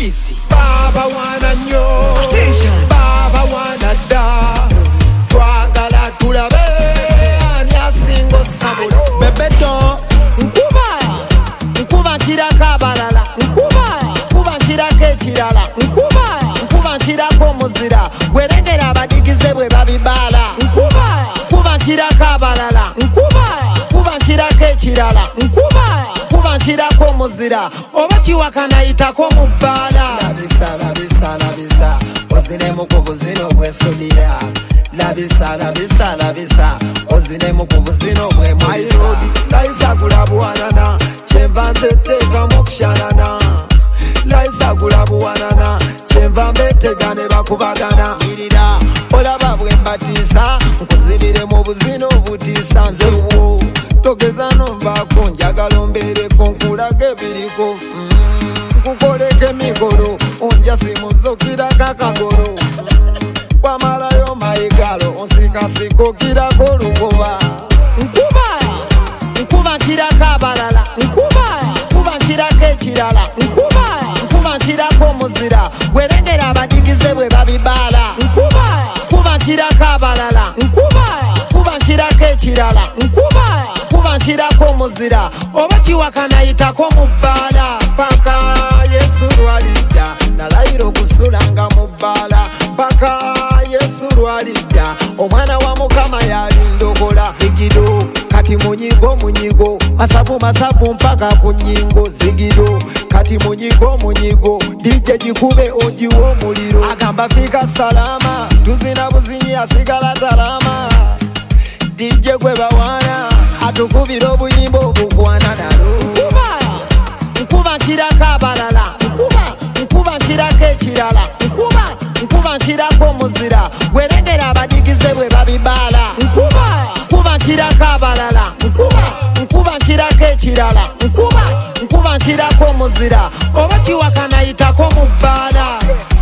Squeezy. Baba wana nyo Attention. Baba wana da twagala tulabe ani asingo sabulo Bebeto. Nkuba nkirako abalala nkuba nkirako ekirala nkuba nkirako omuzira gwerengera abadigize bwe babibaala nkuba nkirako abalala nkuba nkirako ekirala nkuba nkirako omuzira oba kiwakanayitako mu bbaala labisa oziremu ku buzino bwesudira labisa oziremu ku buzino bwemulisa layisa gulabuwanana kyenva nzeteekamu okushanana layisa gulabuwanana kyenva mbeetega ne bakubagana irira olaba bwe mbatiisa nkuzibire mu buzino obutiisa nzewo togeza nombaako njagala ombeereko nkulage ebiriko nkukoleko emikolo onja simuzokirako akagolo wamalayo mayigalo onsikasikokirako olugoba nkuba nkirako abalala nkuba nkirako ekirala nkuba nkirako omuzira gwerengera abadigize bwe babibaala nkuba nkirako abalala nkuba nkirako ekirala nkuba nkirako omuzira oba kiwakanayitako mu bbaala paka Yesu lwalidda nalayira okusulanga mu bbaala paka Yesu lwalidda omwana wa Mukama yalindogola zigido kati munyigo masavu mpaka ku nnyingo zigido kati munyigo DJ gikube ogiwa omuliro agamba fika salama tuzina buzinyi asigala talama DJ gwe bawana atukubira obuyimba obugwana nalo nkuba nkirako abalala nkuba nkirako ekirala nkuba nkirako omuzira gwerengera abadigize bwe babibaala nkuba nkirako abalala nkuba nkirako ekirala nkuba nkirako omuzira oba kiwakanayitako mu bbaala